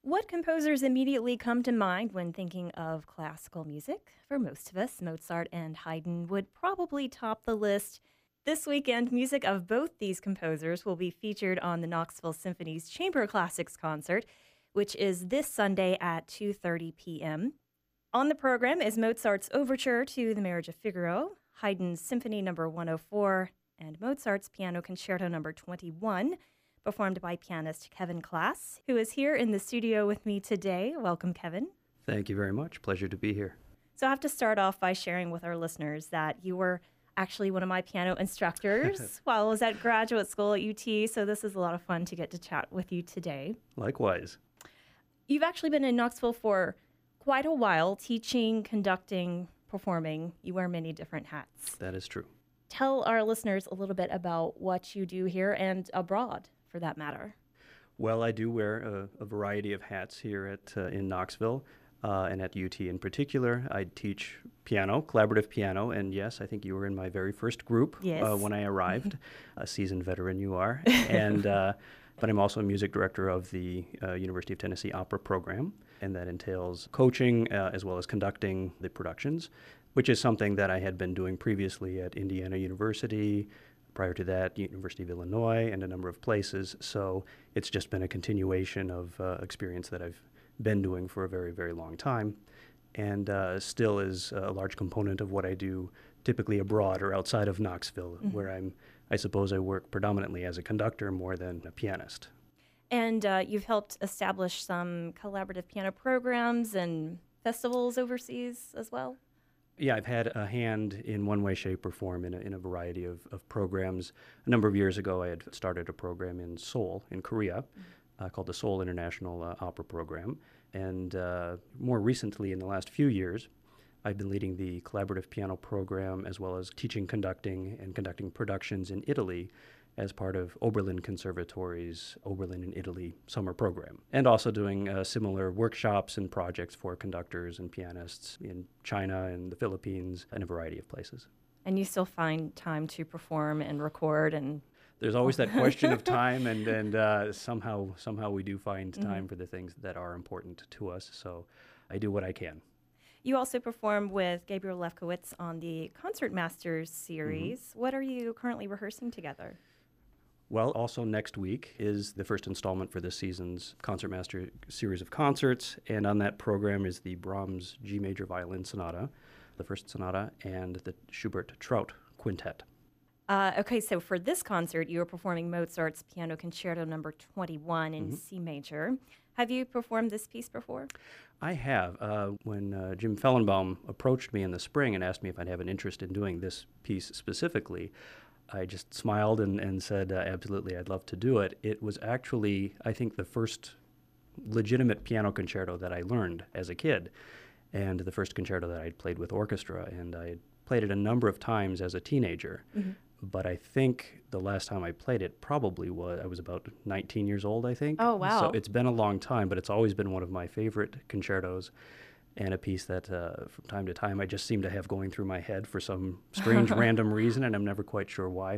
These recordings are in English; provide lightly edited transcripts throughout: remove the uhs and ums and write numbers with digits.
What composers immediately come to mind when thinking of classical music? For most of us, Mozart and Haydn would probably top the list. This weekend, music of both these composers will be featured on the Knoxville Symphony's Chamber Classics concert, which is this Sunday at 2:30 p.m. On the program is Mozart's Overture to the Marriage of Figaro, Haydn's Symphony No. 104, and Mozart's Piano Concerto No. 21, performed by pianist Kevin Klass, who is here in the studio with me today. Welcome, Kevin. Thank you very much. Pleasure to be here. So I have to start off by sharing with our listeners that you were actually one of my piano instructors while I was at graduate school at UT, so this is a lot of fun to get to chat with you today. Likewise. You've actually been in Knoxville for quite a while, teaching, conducting, performing. You wear many different hats. That is true. Tell our listeners a little bit about what you do here and abroad, for that matter. Well, I do wear a variety of hats here in Knoxville and at UT in particular. I teach piano, collaborative piano, and yes, I think you were in my very first group when I arrived. A seasoned veteran you are. And but I'm also a music director of the University of Tennessee Opera program, and that entails coaching as well as conducting the productions, which is something that I had been doing previously at Indiana University, prior to that, University of Illinois, and a number of places. So it's just been a continuation of experience that I've been doing for a very, very long time, and still is a large component of what I do typically abroad or outside of Knoxville, where I suppose I work predominantly as a conductor more than a pianist. And you've helped establish some collaborative piano programs and festivals overseas as well? Yeah, I've had a hand in one way, shape, or form in a variety of programs. A number of years ago, I had started a program in Seoul, in Korea, called the Seoul International Opera Program. And more recently, in the last few years, I've been leading the collaborative piano program as well as teaching, conducting, and conducting productions in Italy as part of Oberlin Conservatory's Oberlin in Italy summer program, and also doing similar workshops and projects for conductors and pianists in China and the Philippines and a variety of places. And you still find time to perform and record and... There's always that question of time, and somehow we do find time for the things that are important to us, so I do what I can. You also perform with Gabriel Lefkowitz on the Concertmasters series. What are you currently rehearsing together? Well, also next week is the first installment for this season's Concertmaster series of concerts, and on that program is the Brahms G Major Violin Sonata, the first sonata, and the Schubert-Traut Quintet. Okay, so for this concert, you are performing Mozart's Piano Concerto No. 21 in C major. Have you performed this piece before? I have. When Jim Fellenbaum approached me in the spring and asked me if I'd have an interest in doing this piece specifically, I just smiled and said, absolutely, I'd love to do it. It was actually, I think, the first legitimate piano concerto that I learned as a kid, and the first concerto that I'd played with orchestra, and I had played it a number of times as a teenager. But I think the last time I played it probably I was about 19 years old, I think. Oh, wow. So it's been a long time, but it's always been one of my favorite concertos, and a piece that from time to time I just seem to have going through my head for some strange random reason, and I'm never quite sure why.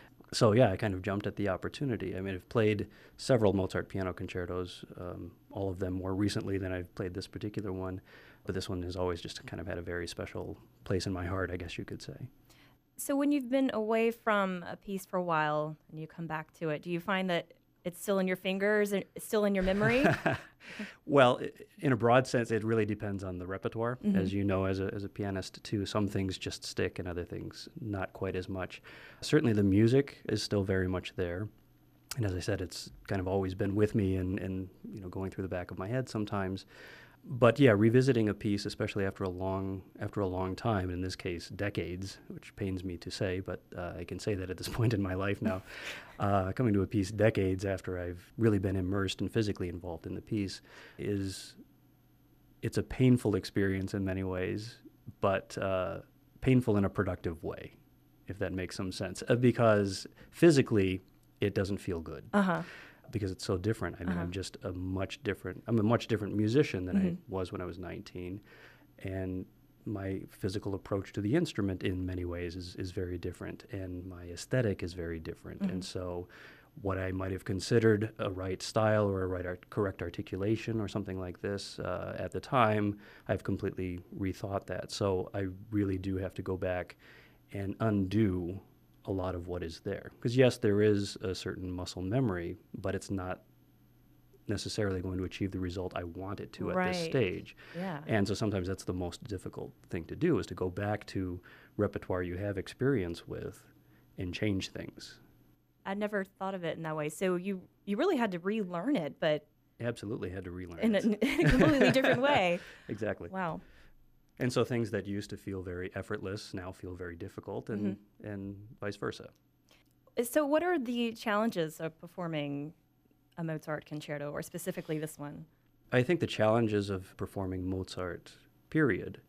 So yeah, I kind of jumped at the opportunity. I mean, I've played several Mozart piano concertos, all of them more recently than I've played this particular one, but this one has always just kind of had a very special place in my heart, I guess you could say. So when you've been away from a piece for a while and you come back to it, do you find that it's still in your fingers and it's still in your memory? Well, in a broad sense, it really depends on the repertoire. As you know, as a pianist, too, some things just stick and other things not quite as much. Certainly the music is still very much there. And as I said, it's kind of always been with me and going through the back of my head sometimes. But yeah, revisiting a piece, especially after a long time, in this case, decades, which pains me to say, but I can say that at this point in my life now, coming to a piece decades after I've really been immersed and physically involved in the piece, it's a painful experience in many ways, but painful in a productive way, if that makes some sense, because physically it doesn't feel good. Because it's so different. I mean, I'm a much different musician than I was when I was 19. And my physical approach to the instrument in many ways is very different. And my aesthetic is very different. And so what I might have considered a right style or a correct articulation or something like this at the time, I've completely rethought that. So I really do have to go back and undo a lot of what is there. Because yes, there is a certain muscle memory, but it's not necessarily going to achieve the result I want it to at this stage. Yeah. And so sometimes that's the most difficult thing to do, is to go back to repertoire you have experience with and change things. I never thought of it in that way. So you really had to relearn it, but absolutely had to relearn it in a completely different way. Exactly. Wow. And so things that used to feel very effortless now feel very difficult, and vice versa. So what are the challenges of performing a Mozart concerto, or specifically this one? I think the challenges of performing Mozart, period,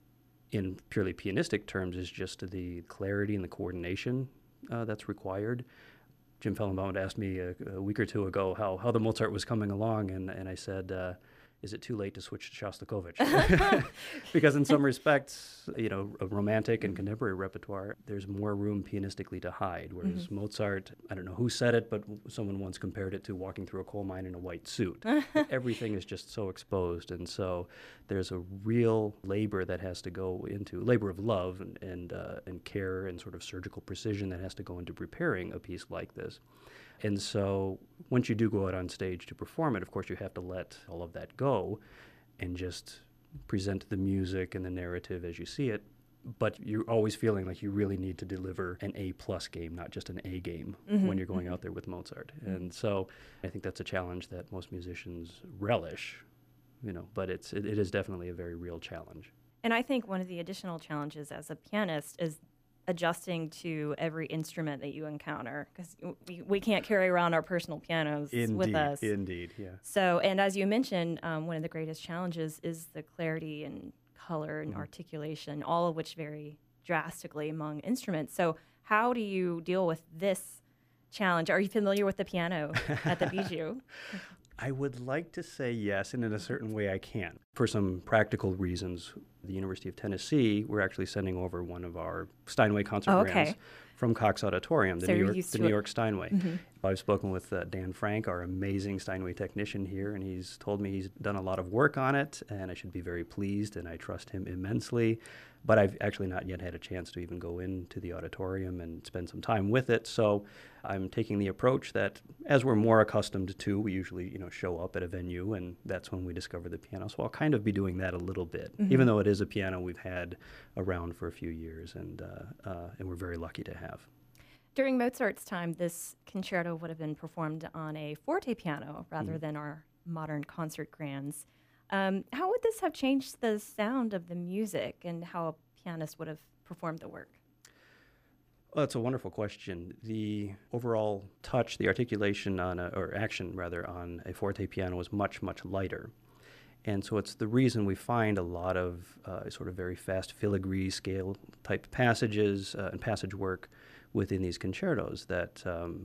in purely pianistic terms, is just the clarity and the coordination that's required. Jim Fellenbaum asked me a week or two ago how the Mozart was coming along, and I said, is it too late to switch to Shostakovich? Because in some respects, a romantic and contemporary repertoire, there's more room pianistically to hide, whereas Mozart, I don't know who said it, but someone once compared it to walking through a coal mine in a white suit. Everything is just so exposed, and so there's a real labor that has to go into, labor of love and care and sort of surgical precision that has to go into preparing a piece like this. And so once you do go out on stage to perform it, of course, you have to let all of that go and just present the music and the narrative as you see it. But you're always feeling like you really need to deliver an A+ game, not just an A game, when you're going out there with Mozart. And so I think that's a challenge that most musicians relish, but it is definitely a very real challenge. And I think one of the additional challenges as a pianist is adjusting to every instrument that you encounter, because we can't carry around our personal pianos with us. Indeed, yeah. So, and as you mentioned, one of the greatest challenges is the clarity and color and articulation, all of which vary drastically among instruments. So how do you deal with this challenge? Are you familiar with the piano at the Bijou? I would like to say yes, and in a certain way I can. For some practical reasons, the University of Tennessee, we're actually sending over one of our Steinway concert grands from Cox Auditorium, the New York Steinway. I've spoken with Dan Frank, our amazing Steinway technician here, and he's told me he's done a lot of work on it, and I should be very pleased, and I trust him immensely. But I've actually not yet had a chance to even go into the auditorium and spend some time with it. So I'm taking the approach that, as we're more accustomed to, we usually show up at a venue, and that's when we discover the piano. So I'll kind of be doing that a little bit, even though it is a piano we've had around for a few years, and we're very lucky to have. During Mozart's time, this concerto would have been performed on a forte piano rather than our modern concert grands. How would this have changed the sound of the music and how a pianist would have performed the work? Well, that's a wonderful question. The overall touch, the articulation action on a forte piano is much, much lighter. And so it's the reason we find a lot of sort of very fast filigree scale type passages and passage work within these concertos that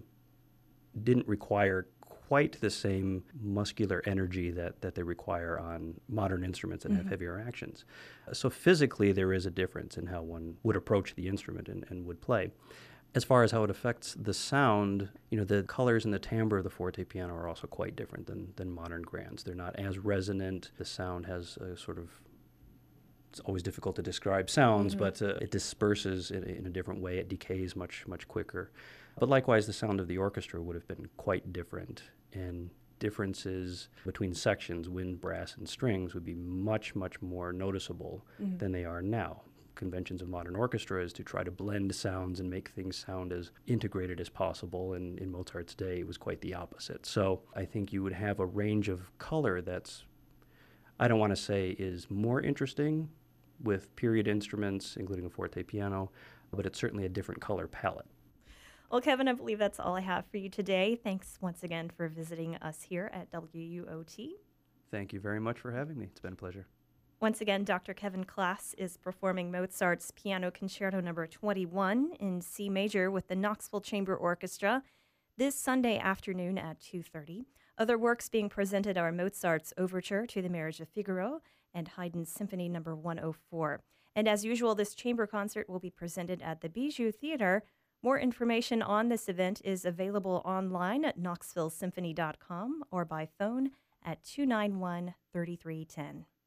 didn't require quite the same muscular energy that they require on modern instruments that have heavier actions. So physically, there is a difference in how one would approach the instrument and would play. As far as how it affects the sound, the colors and the timbre of the forte piano are also quite different than modern grands. They're not as resonant. The sound has a sort of, it's always difficult to describe sounds, but it disperses in a different way. It decays much, much quicker. But likewise, the sound of the orchestra would have been quite different, and differences between sections, wind, brass, and strings, would be much, much more noticeable than they are now. Conventions of modern orchestra is to try to blend sounds and make things sound as integrated as possible, and in Mozart's day, it was quite the opposite. So I think you would have a range of color that's, I don't want to say is more interesting with period instruments, including a forte piano, but it's certainly a different color palette. Well, Kevin, I believe that's all I have for you today. Thanks once again for visiting us here at WUOT. Thank you very much for having me. It's been a pleasure. Once again, Dr. Kevin Klass is performing Mozart's Piano Concerto No. 21 in C major with the Knoxville Chamber Orchestra this Sunday afternoon at 2:30. Other works being presented are Mozart's Overture to the Marriage of Figaro and Haydn's Symphony No. 104. And as usual, this chamber concert will be presented at the Bijou Theater More information on this event is available online at knoxvillesymphony.com or by phone at 291-3310.